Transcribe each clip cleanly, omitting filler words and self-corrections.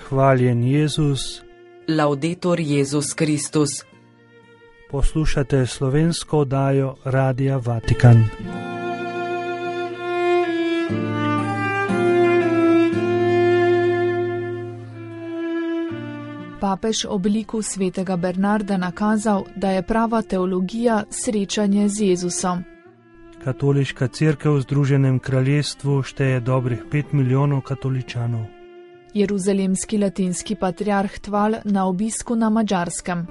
Hvaljen Jezus. Laudetur Jezus Kristus. Poslušate slovensko oddajo Radia Vatikan. Papež ob liku svetega Bernarda nakazal, da je prava teologija srečanje z Jezusom. Katoliška cerkev v Združenem kraljestvu šteje dobrih 5 milijonov katoličanov. Jeruzalemski latinski patriarh Tval na obisku na Madžarskem.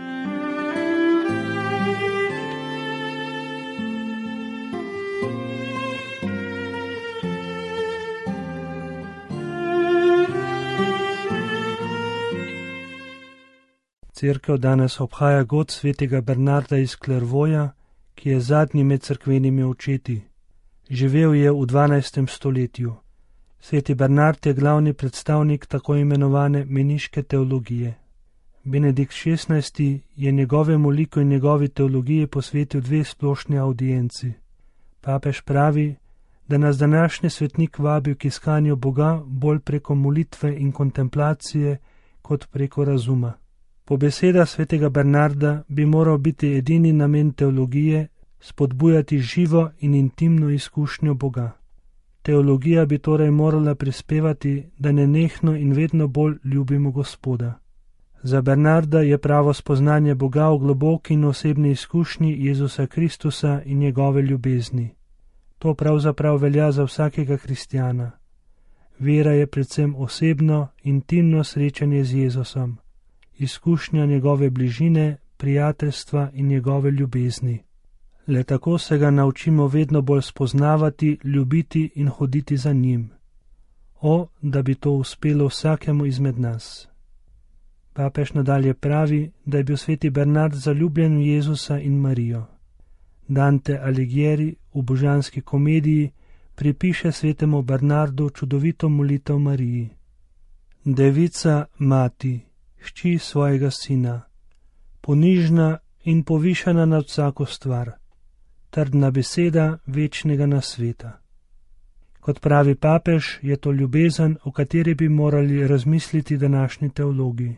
Cerkev danes obhaja god svetega Bernarda iz Klervoja, ki je zadnji med cerkvenimi očeti. Živel je v 12. stoletju. Sveti Bernard je glavni predstavnik tako imenovane meniške teologije. Benedikt XVI. Je njegovemu liku in njegovi teologiji posvetil 2 splošni audienci. Papež pravi, da nas današnji svetnik vabi k iskanju Boga bolj preko molitve in kontemplacije kot preko razuma. Po besedah svetega Bernarda bi moral biti edini namen teologije spodbujati živo in intimno izkušnjo Boga. Teologija bi torej morala prispevati, da nenehno in vedno bolj ljubimo Gospoda. Za Bernarda je pravo spoznanje Boga v globoki in osebni izkušnji Jezusa Kristusa in njegove ljubezni. To pravzaprav velja za vsakega kristjana. Vera je predvsem osebno, intimno srečanje z Jezusom, izkušnja njegove bližine, prijateljstva in njegove ljubezni. Le tako se ga naučimo vedno bolj spoznavati, ljubiti in hoditi za njim. O, da bi to uspelo vsakemu izmed nas. Papež nadalje pravi, da je bil sveti Bernard zaljubljen v Jezusa in Marijo. Dante Alighieri v Božanski komediji pripiše svetemu Bernardu čudovito molitev Mariji. Devica mati, hči svojega sina, ponižna in povišana nad vsako stvar, trdna beseda večnega nasveta. Kot pravi papež, je to ljubezen, o kateri bi morali razmisliti današnji teologi.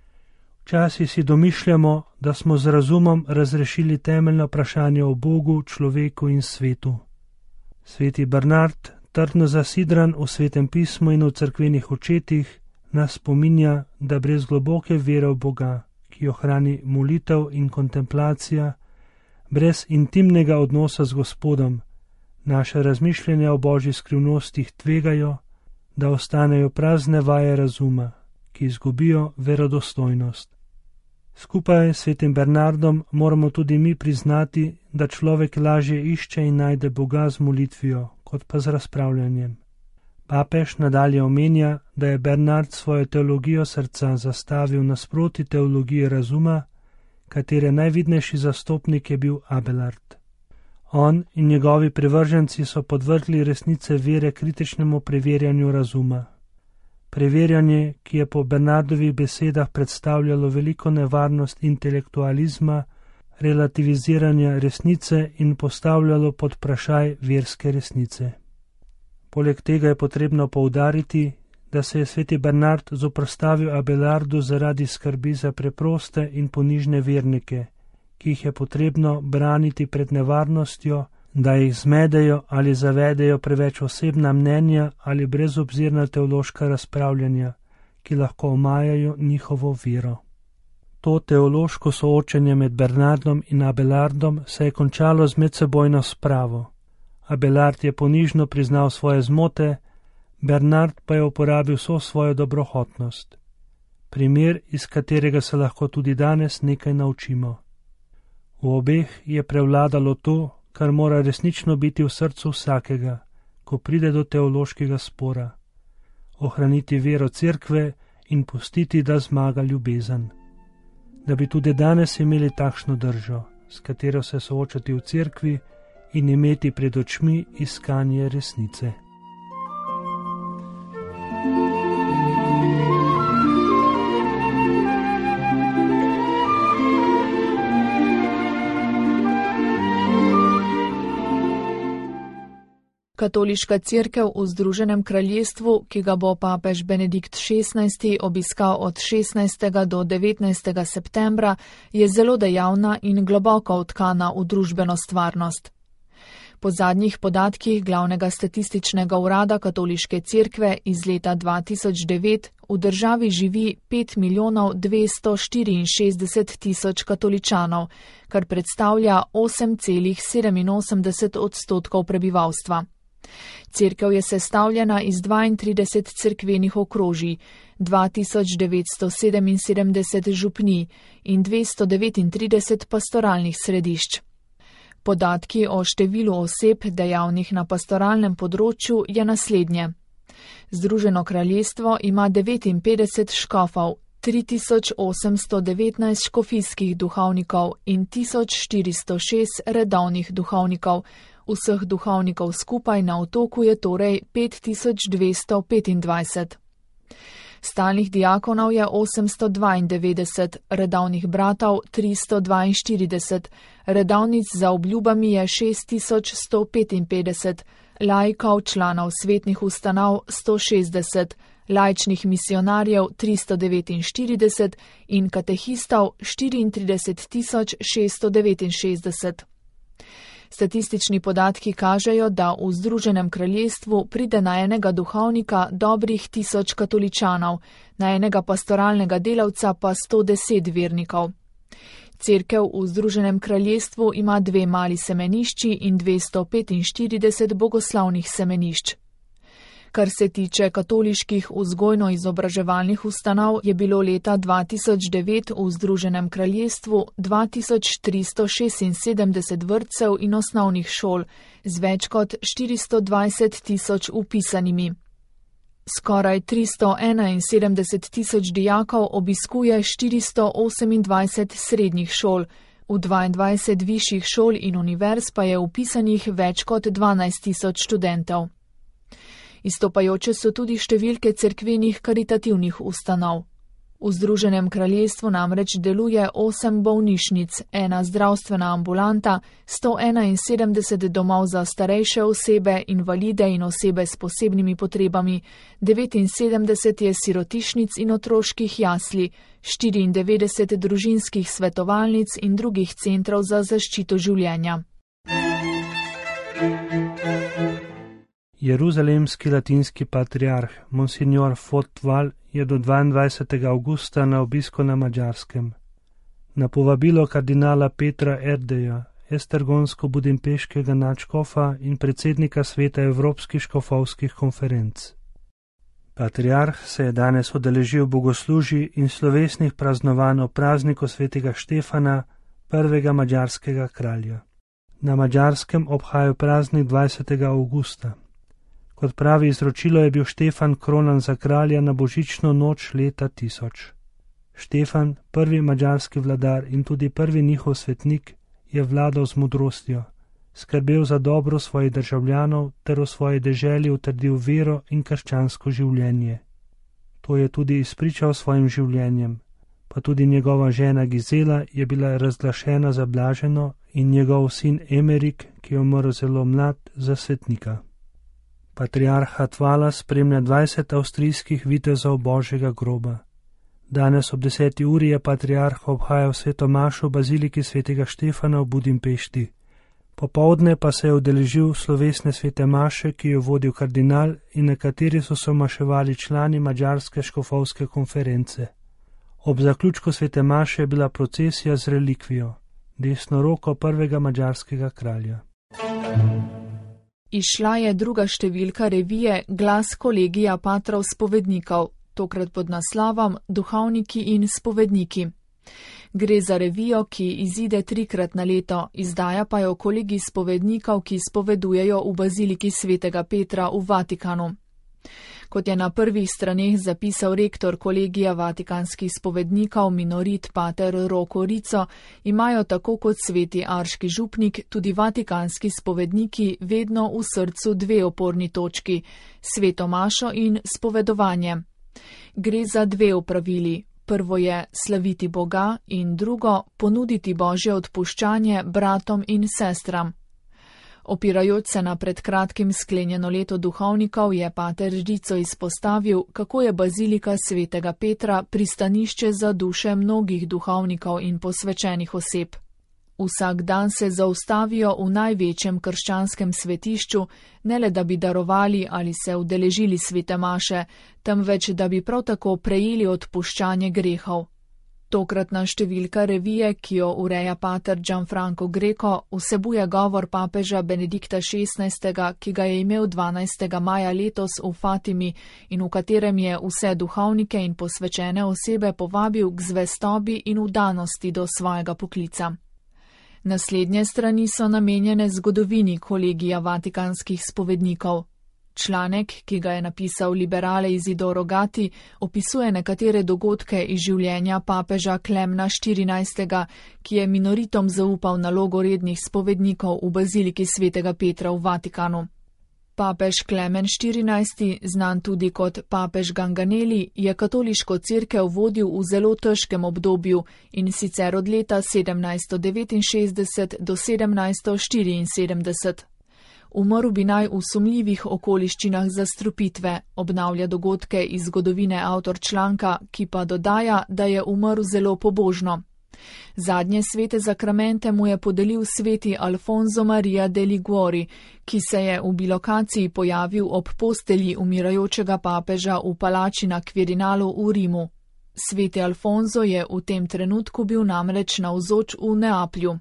Včasih si domišljamo, da smo z razumom razrešili temeljno vprašanje o Bogu, človeku in svetu. Sveti Bernard, trdno zasidran v Svetem pismu in v cerkvenih očetih, nas spominja, da brez globoke vere v Boga, ki jo hrani molitev in kontemplacija, brez intimnega odnosa z Gospodom, naše razmišljanja o Božji skrivnostih tvegajo, da ostanejo prazne vaje razuma, ki izgubijo verodostojnost. Skupaj s svetim Bernardom moramo tudi mi priznati, da človek lažje išče in najde Boga z molitvijo, kot pa z razpravljanjem. Papež nadalje omenja, da je Bernard svojo teologijo srca zastavil nasproti teologije razuma, katere najvidnejši zastopnik je bil Abelard. On in njegovi privrženci so podvrgli resnice vere kritičnemu preverjanju razuma. Preverjanje, ki je po Bernardovih besedah predstavljalo veliko nevarnost intelektualizma, relativiziranja resnice in postavljalo pod vprašaj verske resnice. Poleg tega je potrebno poudariti, da se je sveti Bernard zoperstavil Abelardu zaradi skrbi za preproste in ponižne vernike, ki jih je potrebno braniti pred nevarnostjo, da jih zmedejo ali zavedejo preveč osebna mnenja ali brezobzirna teološka razpravljanja, ki lahko omajajo njihovo vero. To teološko soočenje med Bernardom in Abelardom se je končalo z medsebojno spravo. Abelard je ponižno priznal svoje zmote, Bernard pa je uporabil vso svojo dobrohotnost. Primer, iz katerega se lahko tudi danes nekaj naučimo. V obeh je prevladalo to, kar mora resnično biti v srcu vsakega, ko pride do teološkega spora. Ohraniti vero cerkve in pustiti, da zmaga ljubezen. Da bi tudi danes imeli takšno držo, s katero se soočati v cerkvi in imeti pred očmi iskanje resnice. Katoliška cerkev v Združenem kraljestvu, ki ga bo papež Benedikt XVI obiskal od 16. do 19. septembra, je zelo dejavna in globoko vtkana v družbeno stvarnost. Po zadnjih podatkih glavnega statističnega urada Katoliške cerkve iz leta 2009 v državi živi 5.264.000 katoličanov, kar predstavlja 8,87% prebivalstva. Cerkev je sestavljena iz 32 cerkvenih okrožij, 2977 župnij in 239 pastoralnih središč. Podatki o številu oseb dejavnih na pastoralnem področju je naslednje. Združeno kraljestvo ima 59 škofov, 3819 škofijskih duhovnikov in 1406 redovnih duhovnikov. Vseh duhovnikov skupaj na otoku je torej 5225. Stalnih diakonov je 892, redovnih bratov 342, redovnic za obljubami je 6155, laikov, članov svetnih ustanov 160, laičnih misionarjev 349 in katehistov 34669. Statistični podatki kažejo, da v Združenem kraljestvu pride na enega duhovnika dobrih 1000 katoličanov, na enega pastoralnega delavca pa 110 vernikov. Cerkev v Združenem kraljestvu ima 2 mali semenišči in 245 bogoslovnih semenišč. Kar se tiče katoliških vzgojno-izobraževalnih ustanov, je bilo leta 2009 v Združenem kraljestvu 2376 vrtcev in osnovnih šol z več kot 420 000 vpisanimi. Skoraj 371 000 dijakov obiskuje 428 srednjih šol, v 22 višjih šol in univerz pa je vpisanih več kot 12 000 študentov. Izstopajoče so tudi številke cerkvenih karitativnih ustanov. V Združenem kraljestvu namreč deluje 8 bolnišnic, 1 zdravstvena ambulanta, 171 domov za starejše osebe, invalide in osebe s posebnimi potrebami, 79 je sirotišnic in otroških jasli, 94 družinskih svetovalnic in drugih centrov za zaščito življenja. Jeruzalemski latinski patriarh Monsignor Fotval je do 22. avgusta na obisku na Madžarskem. Na povabilo kardinala Petra Erdeja, estergonsko-budimpeškega nadškofa in predsednika sveta Evropskih škofovskih konferenc. Patriarh se je danes udeležil bogoslužij in slovesnih praznovanj o prazniku svetega Štefana, prvega madžarskega kralja. Na Madžarskem obhajajo praznik 20. avgusta. Kot pravi izročilo, je bil Štefan kronan za kralja na božično noč leta 1000. Štefan, prvi madžarski vladar in tudi prvi njihov svetnik, je vladal z modrostjo, skrbel za dobro svojih državljanov ter v svoji deželi utrdil vero in krščansko življenje. To je tudi izpričal svojim življenjem, pa tudi njegova žena Gizela je bila razglašena za blaženo in njegov sin Emerik, ki je umrl zelo mlad, za svetnika. Patriarha Tvala spremlja 20 avstrijskih vitezov Božjega groba. Danes ob 10. uri je patriarh obhajal sveto mašo v baziliki svetega Štefana v Budimpešti. Popovdne pa se je udeležil slovesne svete maše, ki jo vodil kardinal in na kateri so se maševali člani Madžarske škofovske konference. Ob zaključku svete maše je bila procesija z relikvijo, desno roko prvega madžarskega kralja. Izšla je druga številka revije Glas kolegija patrov spovednikov, tokrat pod naslovom Duhovniki in spovedniki. Gre za revijo, ki izide 3-krat na leto, izdaja pa jo kolegij spovednikov, ki spovedujejo v baziliki svetega Petra v Vatikanu. Kot je na prvih straneh zapisal rektor kolegija vatikanskih spovednikov Minorit pater Roko Rico, imajo tako kot sveti arški župnik tudi vatikanski spovedniki vedno v srcu 2 oporni točki, sveto mašo in spovedovanje. Gre za 2 opravili. Prvo je slaviti Boga in drugo ponuditi Božje odpuščanje bratom in sestram. Opirajoč se na pred kratkim sklenjeno leto duhovnikov je pater Rico izpostavil, kako je bazilika svetega Petra pristanišče za duše mnogih duhovnikov in posvečenih oseb. Vsak dan se zaustavijo v največjem krščanskem svetišču, ne le da bi darovali ali se udeležili svete maše, temveč da bi prav tako prejeli odpuščanje grehov. Tokratna številka revije, ki jo ureja pater Gianfranco Greco, vsebuje govor papeža Benedikta XVI., ki ga je imel 12. maja letos v Fatimi in v katerem je vse duhovnike in posvečene osebe povabil k zvestobi in vdanosti do svojega poklica. Naslednje strani so namenjene zgodovini kolegija vatikanskih spovednikov. Članek, ki ga je napisal liberale Isidoro Gatti, opisuje nekatere dogodke iz življenja papeža Klemna XIV., ki je minoritom zaupal nalogo rednih spovednikov v baziliki svetega Petra v Vatikanu. Papež Klemen XIV., znan tudi kot papež Ganganelli, je katoliško cerkev vodil v zelo težkem obdobju, in sicer od leta 1769 do 1774. Umrl bi naj v sumljivih okoliščinah zastrupitve, obnavlja dogodke iz zgodovine avtor članka, ki pa dodaja, da je umrl zelo pobožno. Zadnje svete zakramente mu je podelil sveti Alfonso Maria de Liguori, ki se je v bilokaciji pojavil ob postelji umirajočega papeža v palači na Quirinalu v Rimu. Sveti Alfonso je v tem trenutku bil namreč navzoč v Neaplju.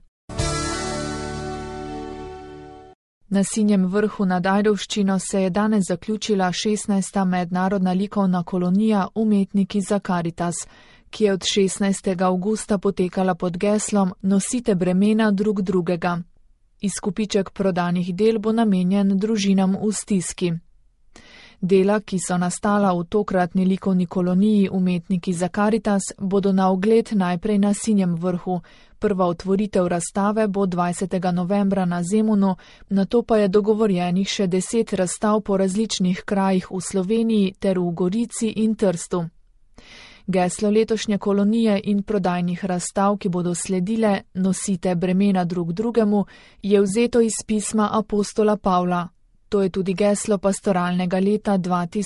Na Sinjem vrhu nad Ajdovščino se je danes zaključila 16. mednarodna likovna kolonija Umetniki za Karitas, ki je od 16. avgusta potekala pod geslom Nosite bremena drug drugega. Izkupiček prodanih del bo namenjen družinam v stiski. Dela, ki so nastala v tokratni likovni koloniji Umetniki za Karitas, bodo na ogled najprej na Sinjem vrhu. Prva otvoritev razstave bo 20. novembra na Zemunu, nato pa je dogovorjenih še 10 razstav po različnih krajih v Sloveniji ter v Gorici in Trstu. Geslo letošnje kolonije in prodajnih razstav, ki bodo sledile Nosite bremena drug drugemu, je vzeto iz pisma apostola Pavla. To je tudi geslo pastoralnega leta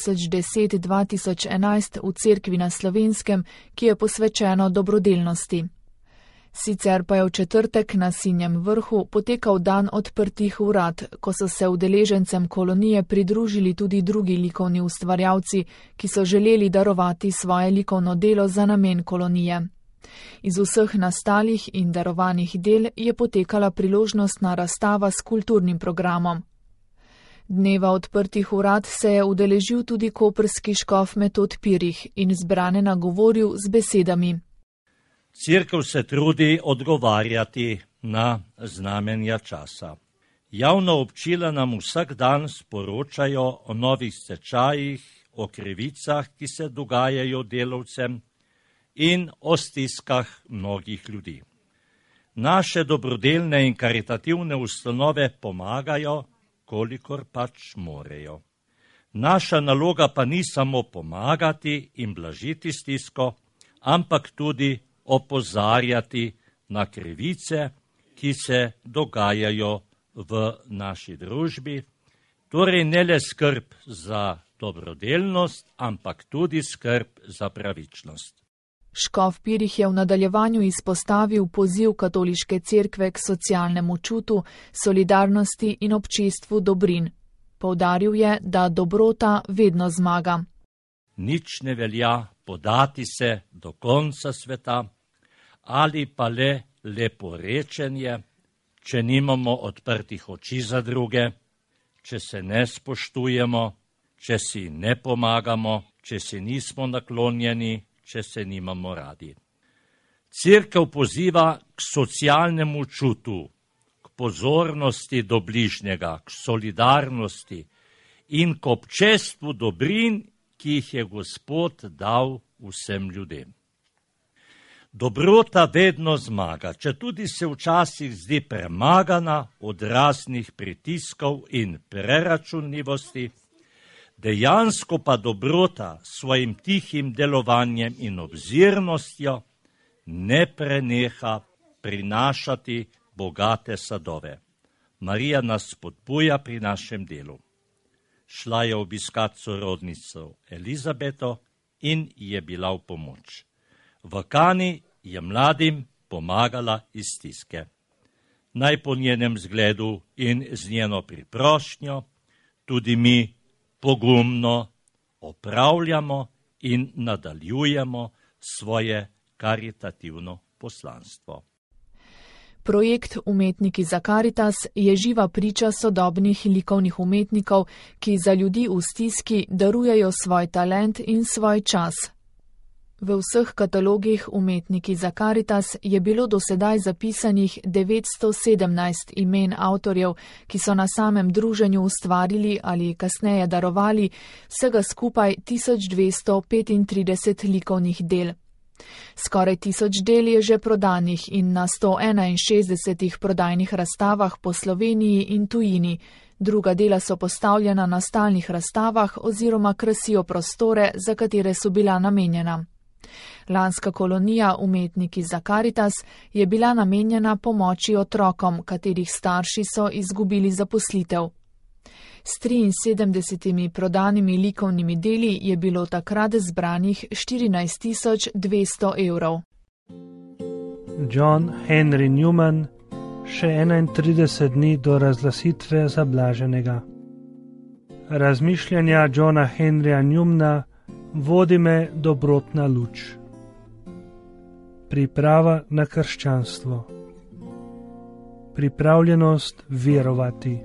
2010-2011 v Cerkvi na Slovenskem, ki je posvečeno dobrodelnosti. Sicer pa je v četrtek na Sinjem vrhu potekal dan odprtih vrat, ko so se udeležencem kolonije pridružili tudi drugi likovni ustvarjalci, ki so želeli darovati svoje likovno delo za namen kolonije. Iz vseh nastalih in darovanih del je potekala priložnostna razstava s kulturnim programom. Dneva odprtih vrat se je udeležil tudi koprski škof Metod Pirih in zbrane nagovoril z besedami. Cerkev se trudi odgovarjati na znamenja časa. Javna občila nam vsak dan sporočajo o novih stečajih, o krivicah, ki se dogajajo delavcem in o stiskah mnogih ljudi. Naše dobrodelne in karitativne ustanove pomagajo, kolikor pač morejo. Naša naloga pa ni samo pomagati in blažiti stisko, ampak tudi opozarjati na krivice, ki se dogajajo v naši družbi. Torej ne le skrb za dobrodelnost, ampak tudi skrb za pravičnost. Škof Pirih je v nadaljevanju izpostavil poziv katoliške cerkve k socialnemu čutu, solidarnosti in občestvu dobrin. Poudaril je, da dobrota vedno zmaga. Nič ne velja podati se do konca sveta ali pa le leporečenje, če nimamo odprtih oči za druge, če se ne spoštujemo, če si ne pomagamo, če si nismo naklonjeni, če se nimamo radi. Cerkev poziva k socialnemu čutu, k pozornosti do bližnjega, k solidarnosti in k občestvu dobrin, ki jih je Gospod dal vsem ljudem. Dobrota vedno zmaga, četudi se včasih zdi premagana od raznih pritiskov in preračunljivosti, dejansko pa dobrota s svojim tihim delovanjem in obzirnostjo ne preneha prinašati bogate sadove. Marija nas spodbuja pri našem delu. Šla je obiskat sorodnico Elizabeto in je bila v pomoč. V Kani je mladim pomagala iz stiske. Naj po njenem zgledu in z njeno priprošnjo tudi mi pogumno opravljamo in nadaljujemo svoje karitativno poslanstvo. Projekt Umetniki za Karitas je živa priča sodobnih likovnih umetnikov, ki za ljudi v stiski darujejo svoj talent in svoj čas. V vseh katalogih Umetniki za Karitas je bilo dosedaj zapisanih 917 imen avtorjev, ki so na samem druženju ustvarili ali kasneje darovali vsega skupaj 1235 likovnih del. Skoraj 1000 del je že prodanih in na 161 prodajnih razstavah po Sloveniji in tujini. Druga dela so postavljena na stalnih razstavah oziroma krasijo prostore, za katere so bila namenjena. Lanska kolonija Umetniki za Karitas je bila namenjena pomoči otrokom, katerih starši so izgubili zaposlitev. S 73 prodanimi likovnimi deli je bilo takrat zbranih 14.200 evrov. John Henry Newman, še 31 dni do razglasitve za blaženega. Razmišljanja Johna Henryja Newmana vodi me dobrotna luč. Priprava na krščanstvo. Pripravljenost verovati.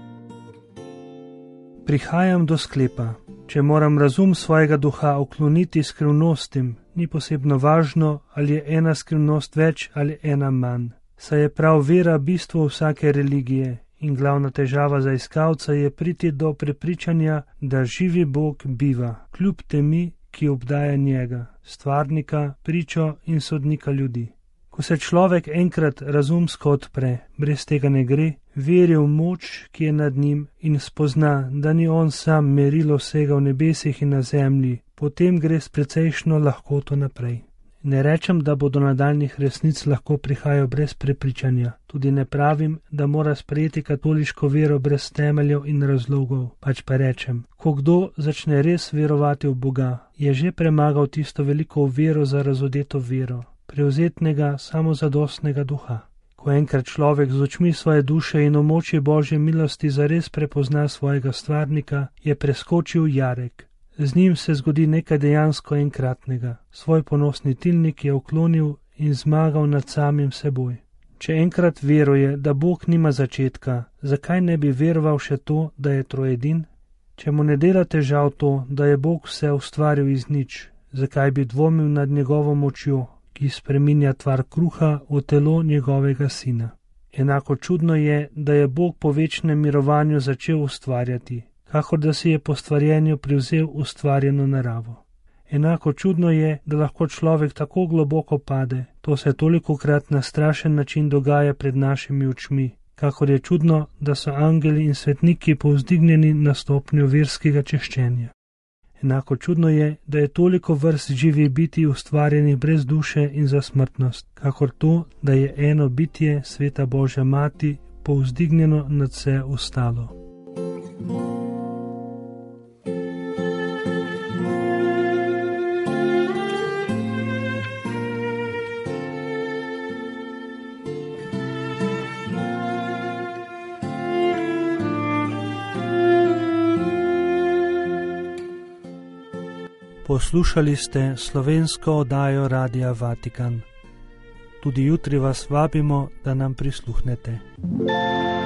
Prihajam do sklepa, če moram razum svojega duha ukloniti skrivnostim, ni posebno važno, ali je ena skrivnost več ali ena manj. Saj je prav vera bistvo vsake religije in glavna težava za iskalca je priti do prepričanja, da živi Bog biva, kljub temi, ki obdaja njega, stvarnika, pričo in sodnika ljudi. Ko se človek enkrat razumsko odpre, brez tega ne gre, veri v moč, ki je nad njim in spozna, da ni on sam merilo vsega v nebesih in na zemlji, potem gre s precejšno lahkoto naprej. Ne rečem, da bo do nadaljnih resnic lahko prihajal brez prepričanja. Tudi ne pravim, da mora sprejeti katoliško vero brez temeljev in razlogov. Pač pa rečem, ko kdo začne res verovati v Boga, je že premagal tisto veliko vero za razodeto vero, prevzetnega samozadostnega duha. Ko enkrat človek z očmi svoje duše in omočje Božje milosti zares prepozna svojega stvarnika, je preskočil jarek. Z njim se zgodi nekaj dejansko enkratnega. Svoj ponosni tilnik je uklonil in zmagal nad samim seboj. Če enkrat veruje, da Bog nima začetka, zakaj ne bi veroval še to, da je trojedin? Če mu ne dela težav to, da je Bog vse ustvaril iz nič, zakaj bi dvomil nad njegovo močjo, ki spreminja tvar kruha v telo njegovega sina? Enako čudno je, da je Bog po večnem mirovanju začel ustvarjati, kakor da si je po stvarjenju privzel ustvarjeno naravo. Enako čudno je, da lahko človek tako globoko pade, to se tolikokrat na strašen način dogaja pred našimi očmi, kakor je čudno, da so angeli in svetniki povzdignjeni na stopnjo verskega češčenja. Enako čudno je, da je toliko vrst živih bitij ustvarjenih brez duše in za smrtnost, kakor to, da je eno bitje, Sveta Božja Mati, povzdignjeno nad vse ostalo. Poslušali ste slovensko oddajo Radia Vatikan. Tudi jutri vas vabimo, da nam prisluhnete.